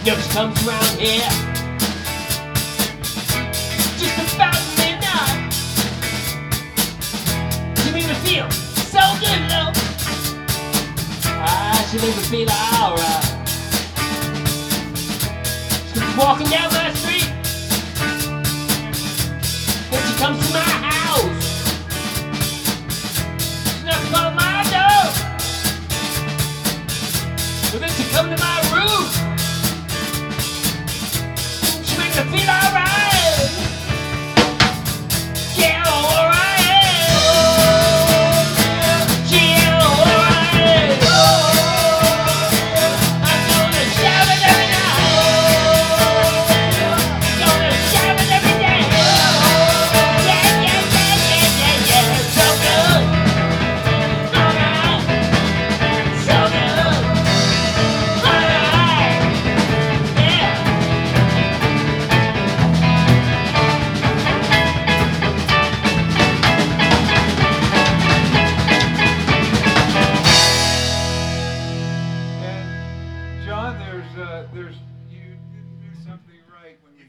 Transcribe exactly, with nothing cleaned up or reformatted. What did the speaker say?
Never she comes around here. Just about midnight. She made me feel so good, love. Ah, she made me feel alright. She comes walking down my street. Then she comes to my